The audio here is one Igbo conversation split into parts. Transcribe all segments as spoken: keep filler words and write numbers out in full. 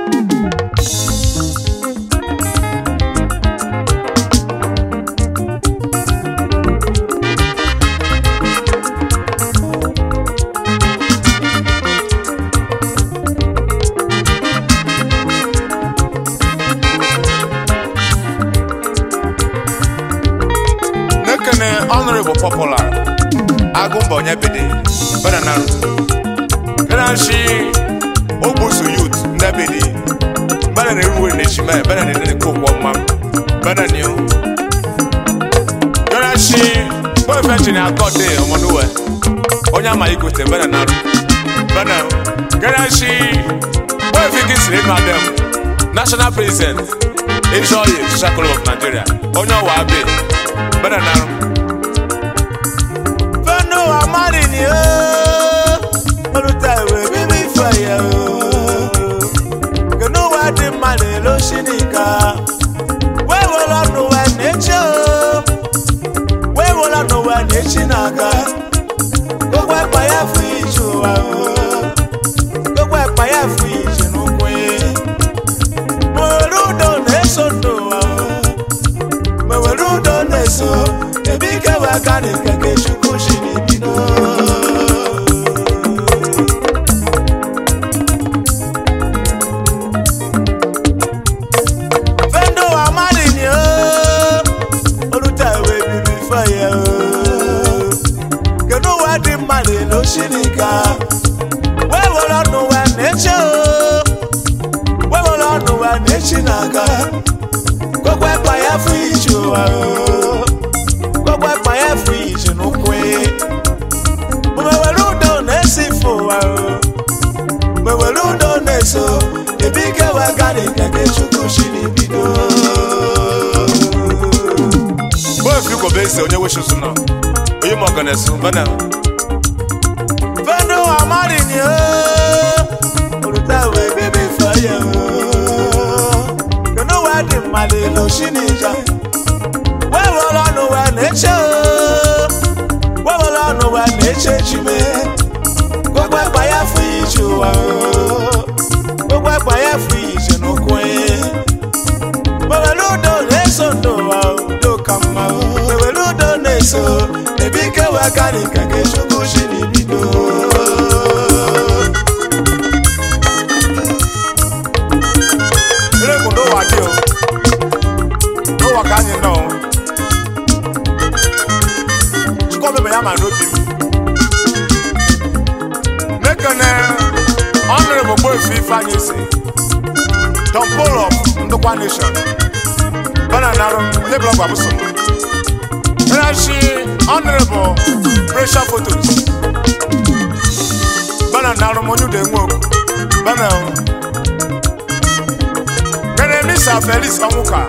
Honorable Popular Agumbo Nyebede Banana Ganashi Obusu Youth Nyebede Banana Ruwe Neshime Banana Nene Kokwa Banana Ganashi Boy Fetching Akode Omonuwe Onyama Ikote Banana Banana Ganashi Boy Fikis Madam National President Enjoy Shakolo of Nigeria Onyawa Abe Banana Amari ni o, olutawe bibi fire o. Kenu wa di mane lo shinika. We wola no wa necho, we wola no wa nechinaga. Gbogbo ẹ̀pà ya fún ìjò wa o, gbogbo ẹ̀pà ya fún ìjìnú kwe. Mo rudo neso do wa o, mo rudo neso. Ebi kewa kani keke shuku shini bino. Fendo amali ni o, olutawe bibi fire o. Kenu wadi mali lo shinika. We wola no wa neche o, we wola no wa neche naga. Gbogbo ẹ̀pà ya fún ìjò wa o. Gbogbo ẹ̀pà ya fún ìjìnú kwe. Mweweludo nesifo wa o. Mweweludo neso. Ebi kewa gani keke shuku shini bido. Boy fiko bese onye wishu suna. Oye mwaganesu bana. Fendo amari ni o. Urutawe baby fire o. Kenu wadi mali lo shinija. Wewola no wa neche o. Wewola no wa neche chime. Gbogbo ẹ̀pà ya fún ìjò wa o. Gbogbo ẹ̀pà ya fún ìjìnú kwe. Mweweludo neso do wa o. Do kama o. Mweweludo neso. Ebi kewa kani keke shuku shini bido. Ire kundo waki o. Do wakani no. Chukome yama no bi. Mekane Honorable Boy Fifa Nyese Don Paul of Ndokwa Nation Bananaro Onye blog Abuso Benashi Honorable Pressure Photos Bananaro Monyude Nwoku Banao Kene Misa Felix Amuka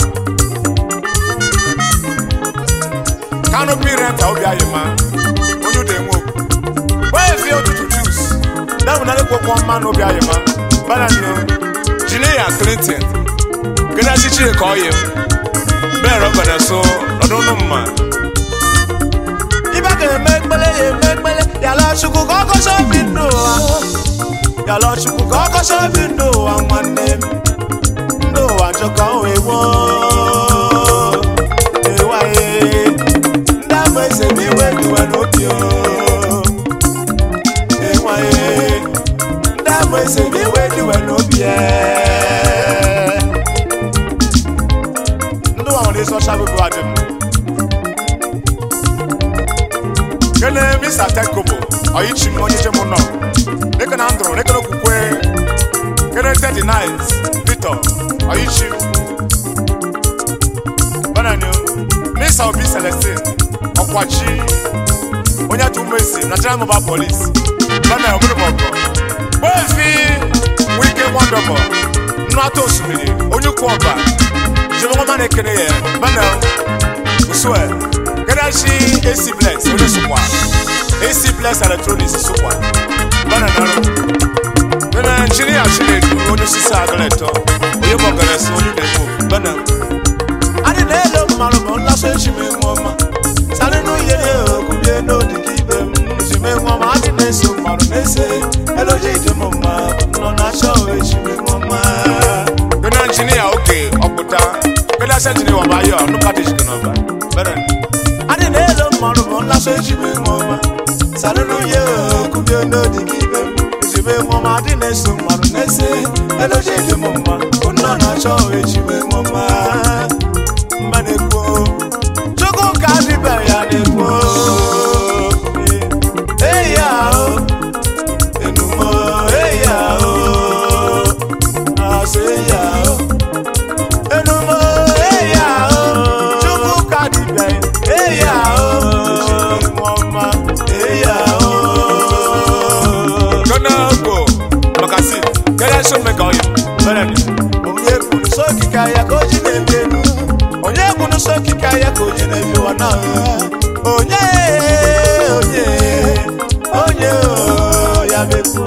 Canopy Renta Obi Ayema Monyude Nwoku Why if you to choose? That will not go one man Obi Ayema Banano Gineya Clinton Gena Chichi call him Bear up and so I don't know man If I can make belly, make belly Yala Shuku Koko Shopping no Yala Shuku Koko Shopping no one name No one Joka we won Ewaye That way say me when you are not you Ewaye That way say me when you are not you No one is so shabby to Adam Kene Mister Tekobo Oyichi Monyeje Mono Neke Andro Neke no Kukwe Kene thirty-nine Victor Oyichi Bananyo Mister Obi Celestine Okwachi Onya Tumesi National Mobile Police Bananyo Obroboko Bofi Wike Wonderful Nwato Osumiri Onyukwu Oba Jemo Mane Kene Ye Bananyo Uswe Kedashi A C Bless Onye Sukwa A C Bless Electronics Sukwa Bananyo Kene Engineer Chinedu Onye Sisa Agaleto Oye Moganes Onye Deko Bananyo Adi Nelo Marobo Nlaso Echime Mwoma Sale no Yeye Kubye no Dikibe Echime Mwoma Adi Neso Maro Nese Eloje Ide Mwoma Nona Show Echime Mwoma so mmadụ n'eze eloji dị m mma ụnọ na-achọ ejiwe mma mma na-ekwu chukwu ka dịbe ya na-ekwu eyi ahụ enumo eyi ahụ asị eyi ahụ enumo eyi ahụ chukwu ka dịbe eyi ahụ ejiwe mma eyi ahụ onye kwuru sokika ya ka oji na-ebi elu onye kwuru sokika ya ka oji na-ebi ụwa na onye onye onye ya mepu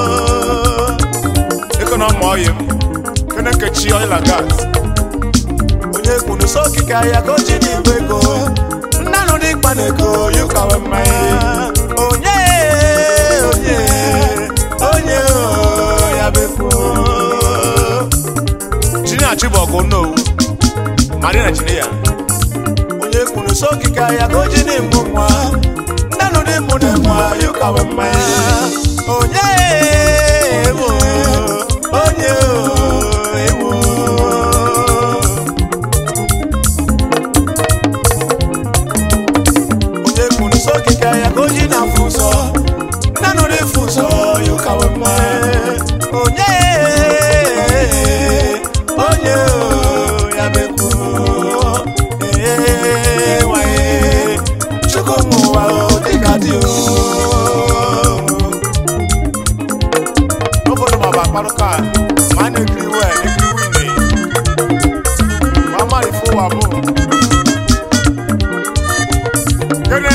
economy oil kene kechi oil and gas onye kwuru sokika ya ka oji na-ebi ego nnanụ n'ịkpa na ego yukawe mmanya onye onye onye ya mepu Chibogo no Marina Chinia onye kwuru sokika ya ka oji n'ịmụ nwa nnanụ n'ịmụ na nwa yukawe mmanya onye ewo onye ewo onye kwuru sokika ya ka oji na-afụ ụzọ nnanụ n'ịfụ ụzọ yukawe mmanya onye onye ya meku ee wae chukwu mụwa dịka dị obodo ma bụ akparụka ma a na-ekiri wee ekiri wine ma mmadụ ife ụwa bụ kene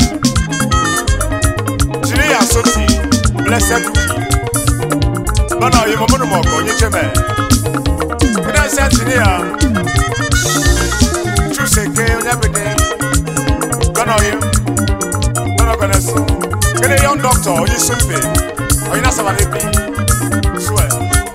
jiri ya soti blessed uki mana oyi mọmụrụ ma ọkọ onye cheme kene se jiri ya chuseke onye bede gana oyi gana gana so kene young doctor onye sumpe onye nasaba lebi swe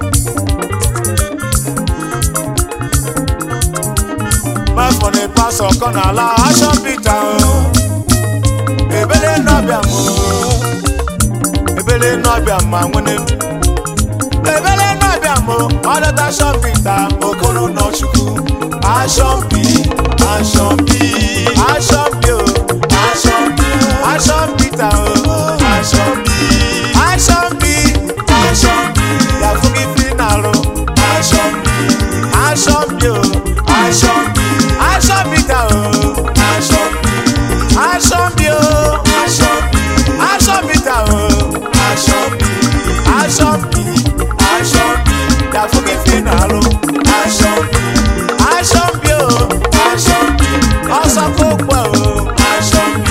mas money pass ọkọ n'ala aṣọ pita ebele n'ọbịa mụ ebele n'ọbịa ma nwene ebele n'ọbịa mụ ọdọta aṣọ pita okoro n'ọchukwu aṣọ mpi aṣọ mpi aṣọ mpi o aṣọ mpi aṣọ pita o aṣọ mpi aṣọ mpi aṣọ mpi yafugi fi n'alụ aṣọ mpi aṣọ mpi o aṣọ mpi aṣọ pita o aṣọ mpi aṣọ mpi o aṣọ mpi aṣọ pita o aṣọ mpi aṣọ mpi aṣọ mpi yafugi fi n'alụ aṣọ mpi aṣọ mpi o aṣọ mpi ọsọ kókó o aṣọ mpi.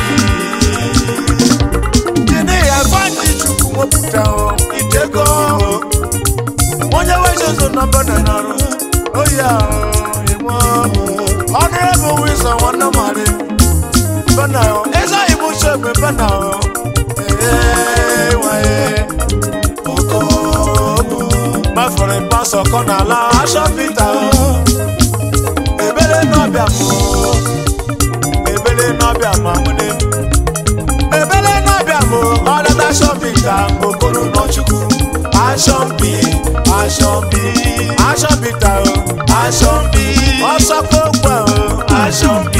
Jide ya fani chukwu wepụta o itego o onye wejezo na bana n'ọrụ oya o ịnwe honorable wisdom nwanne mari bana o eze ibu chebe bana o ee waye oko mafọrọ pasọ kọ n'ala aṣọ pita o ebele n'ọbịa mụ ebele n'ọbịa ma nwene ebele n'ọbịa mụ ọdọta aṣọ pita okoro n'ọchukwu aṣọ mpi aṣọ mpi aṣọ pita o aṣọ mpi ọsọ kókó o aṣọ mpi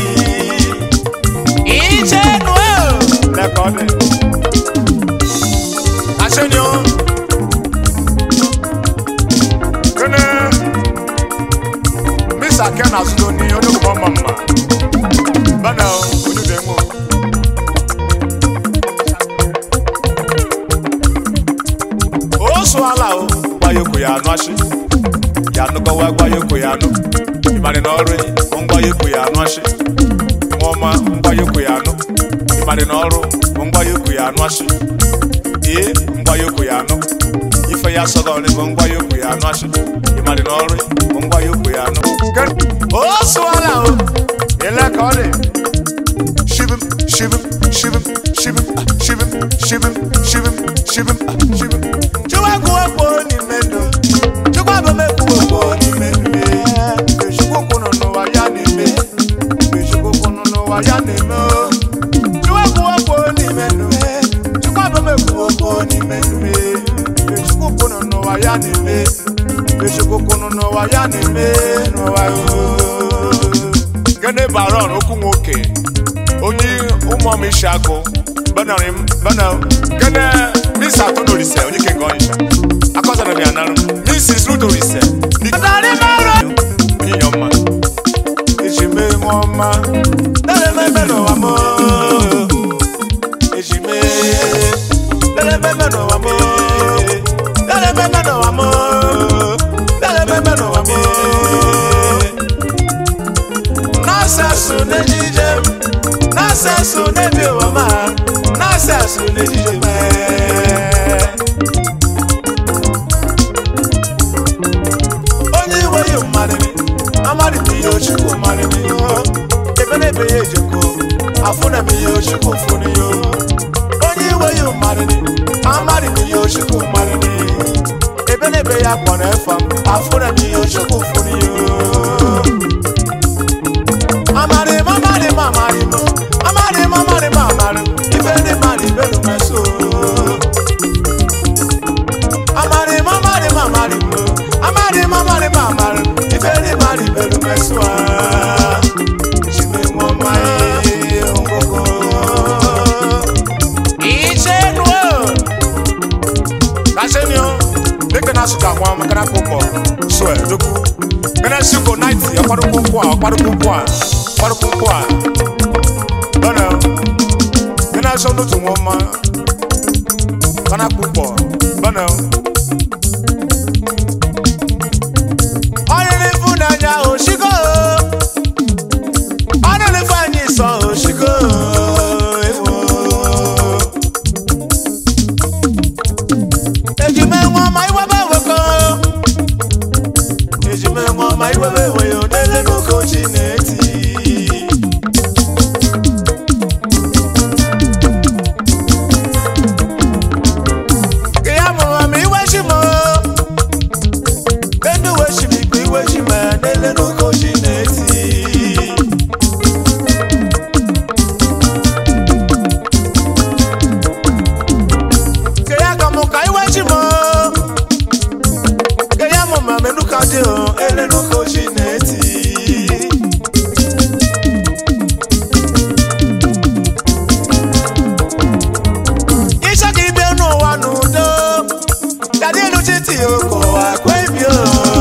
iche nu o lẹ́kọ̀ọ́ dẹ̀ aṣẹ́ni o kene misa kena zudo ni olóògbé ọmọ mma bana o ojúde mú o so ala o gbayoko ya anụ achị ya anụkọwa gbayoko ya anụ ịmarị na ọrụ ngbayoko ya anụ achị nwaọma ngbayoko ya anụ ịmarị na ọrụ ngbayoko ya anụ achị ee ngbayoko ya anụ ife ya sọrọ ọrụ bụ ngbayoko ya anụ achị ịmarị na ọrụ ngbayoko ya anụ o so ala o ele ka ọ dị shibim shibim shibim shibim shibim shibim shibim shibim shibim chukwu kwuo n'ime ndụ chukwu abụmekwu kwuo n'ime ndụ mgbe chukwu kwunu n'ụwa ya na-eme mgbe chukwu kwunu n'ụwa ya na-eme chukwu kwuo n'ime ndụ chukwu abụmekwu kwuo n'ime ndụ mgbe chukwu kwunu n'ụwa n'ụwa ya na-eme echukwu n'ụwa ya na-eme n'ụwa gene baron okwu nwoke onye ụmụ ọmụ isi agụ banarim banal gene misa tonorise onye ke ngoisha akọsara mi anaru misis rutorise adari maro onye nyoma ejime nwoma dere meme n'ụwa mo ejime dere meme n'ụwa mo dere meme n'ụwa mo dere meme n'ụwa mo nasasu n'ejije nasasu n'ebi ụwa ma nasasu n'ejije me onye iwe yi mmadụ amadi mi yo chukwu mmadụ mi yo ebe n'ebe ya ejeko afụ na mi yo chukwu funu yo onye iwe yi mmadụ amadi mi yo chukwu mmadụ mi ebe n'ebe ya kpọrọ efa afụ na mi yo chukwu funu yo amadi mamadi mamadi mo amadi mamadi mamadi ife ndị mmadụ ibe n'umeso amadi mamadi mamadi mo amadi mamadi mamadi ife ndị mmadụ ibe n'umeso chime nwoma ihe ngwoko iche nuo kasenio deke na suka kwa makana kokko so e doku gene siko night ya kwadu kokko a kwadu kokko a kwadu kokko a bana gene so no tu nwoma kana kokko bana ọrịrị fụnanya oshiko ọrịrị fanyị sọ oshiko ewo ejime nwa ma iwebe weko ejime nwa ma iwebe weyo n'ele n'oke ochi na-eti ke ya mụrụ ma iwe shimo Bendo worship ikwe worship man ele no koji neti Keya kamo kai worship mo Keya mo ma menu kaje o ele no koji neti Isha ki be no wa no do Dade no chiti o ko akwe bi o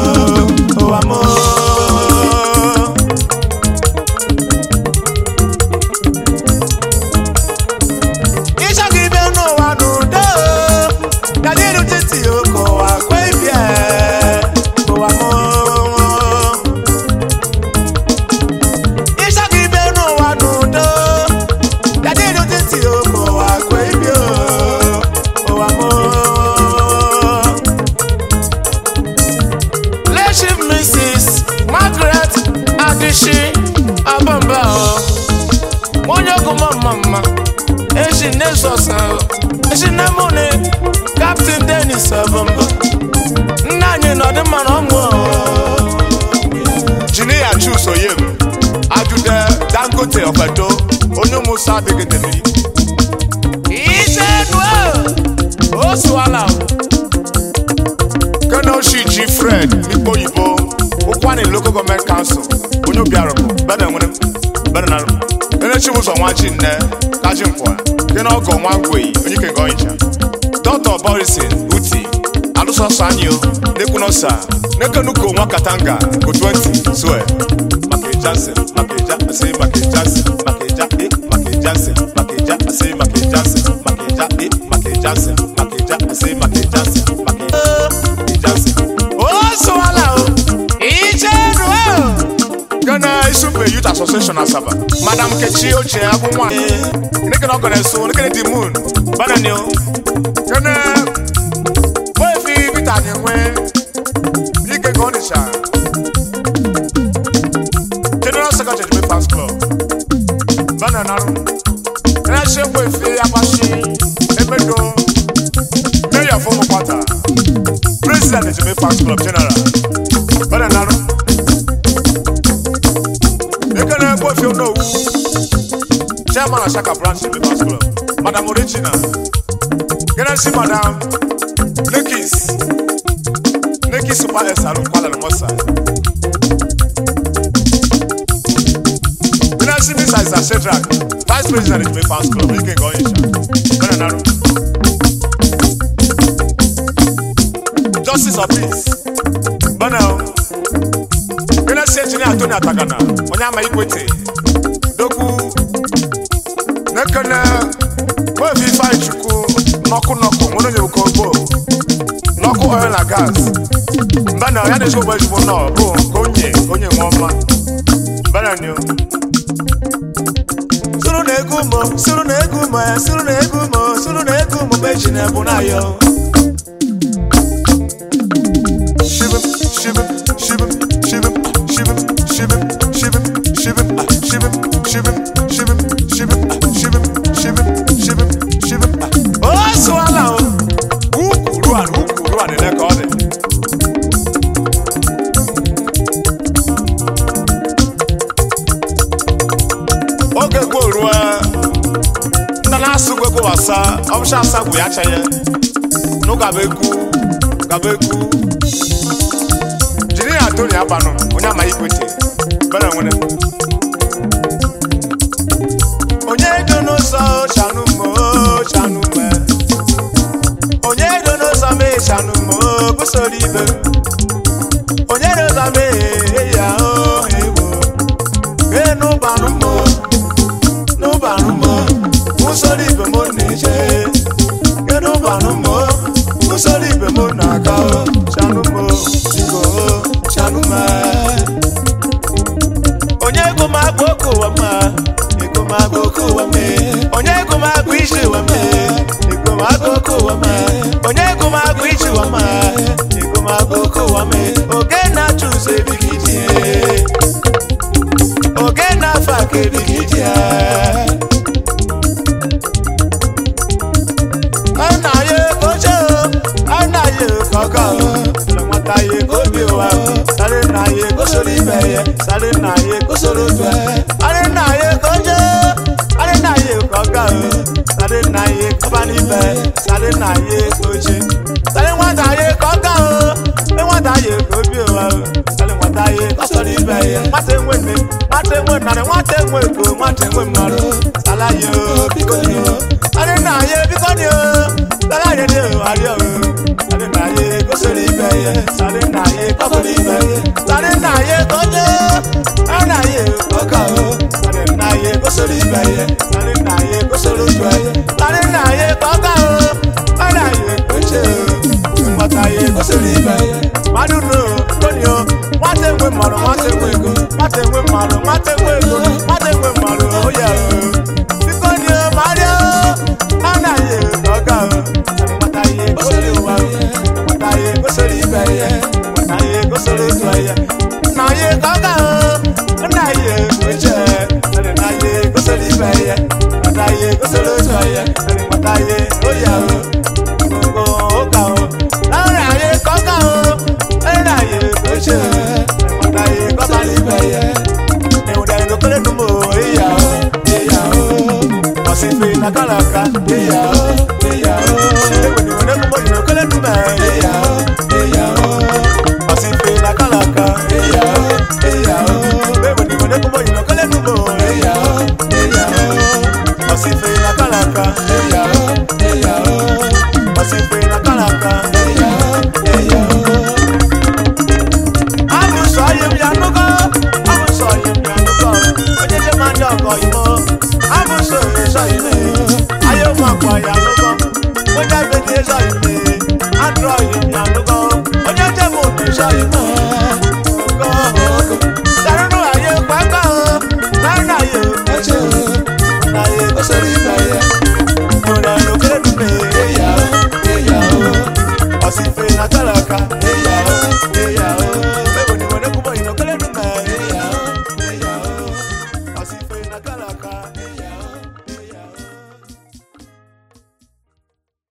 Captain Dennis Abamba Nanye no de man onwo Jiniya Chuso yem ajude Dangote ofedo onye Musa bigedemi Ise dwo o swala Colonel Shiji Fred Mikpo Yibo Ukwani Local Government Council onye Obiaroko bana nwere bana na Ene Chibuzo nwachi nne kaji nkwa Kena ogo nwangwe onye ke goinja Doctor Borisin Uti Aluso Sanyo Nekunosa Nekenuko nwa Katanga Ko twenty Swe Make Jansen Make Jansen Say Make Jansen Make Jansen Make Jansen Make Jansen Say Make Jansen Make Jansen Make Jansen Make Jansen Say Make Jansen Make Jansen O swala o Ise dwo Ghana Isupe Youth Association Asaba Madam Kechi Oche Agunwa Neke no gonna so Neke the moon Bananyo Ghana Boy fi Vita Nywe Nike Gonisha General Secretary Jimmy Fans Club Bananaru Ghana She Boy fi Apashi Ebedo Mayor Fomo Kwata President Jimmy Fans Club General Bananaru Ekene Boy fi Ono Chairman Ashaka Branch Jimmy Fans Club Madam Origina Ghana see Madam Lekis Isupa Esalu Kuala Lumosa. Ministry Minister is a Shedrack, Vice President is Fans Club, he can go in. Justice of Peace. But now, Ministry Engineer Tony Atagana, Onyama Ikwete, Doku, Nekana, where we find Chuku, Noku Noku, Mono Kobo, Noku Oil and Gas. But now, I just go where you will know, go, Konye, Konye Woman. But I knew. Suru Negumo, Suru Negumo, Suru Negumo, Suru Negumo, Bejine Bunayo. Shivim, shivim, shivim, shivim, shivim, shivim, shivim, shivim, shivim, shivim, shivim, shivim, shivim, shivim, shivim, shivim. Oh, swallow. Who run, who run in that garden? Okay, go, Rua. Nanasu go wasa. I'm sure Sabu Yachaye. No Gabeku, Gabeku. Jini Antoni Abano, Onyama Ikwete. Bana wone. Onye dono so chanumo, chanume. Onye dono so me chanumo, kusolibe. Onye dono so me ya o ewo. E no banumo, no banumo. Kusolibe mo neje. E no banumo, kusolibe mo nakao. Chanumo, go, chanuma. Onye kuma boko wama, ikuma boko wame. Onye kuma kuishi wame, ikuma boko wame. Onye kuma kuishi wama, ikuma boko wame. Oge na choose bigidie, oge na fake bigidie. Anaye kocho, anaye koko. Taye go biwa, sare na ye go sori beye, sare na ye go soro twe, are na ye go je, are na ye go ga, sare na ye go bani be, sare na ye go je, sare wa ta ye go ga, e wa ta ye go biwa, sare wa ta ye go sori beye, ma te nwe me, ma te nwe na, ma te nwe go, ma te nwe maro, sala yo bikoni yo, are na ye bikoni yo, sala ye de are yo. Sare na ye go sori beye, sare na ye go sori beye, sare na ye go je, ana ye go ka o, sare na ye go sori beye, sare na ye go sori beye, sare na ye go ka o, ana ye go je, mata ye go sori beye. Madu no, tonyo, mate we maro, mate we go, mate we maro, mate we go, mate we maro, oh yeah. Bikonyo Mario, ana ye go ka o, mata ye go sori beye. Go sori beye, na ye go sori twaye, na ye gaga, na ye go je, na ye go sori beye, na ye go sori twaye, na ye oya o, go oga o, na ye gaga o, na ye go je, na ye go sori beye, e o dai no kole numo eya o, eya o, osife na kalaka, eya o, eya o, e woni woni mo no kole numo eya o. Asife na kalaka, eya o, eya o. Bebo ni mo ne kumo ino kole numo, eya o, eya o. Asife na kalaka, eya o, eya o. Asife na kalaka, eya o, eya o. Amu so yem ya nugo, amu so yem ya nugo. Oje je ma ndo ko imo, amu so so ime. Ayo ma kwa ya nugo, oje be je so ime. Andro yem ya nugo. Oje je mo ni so imo.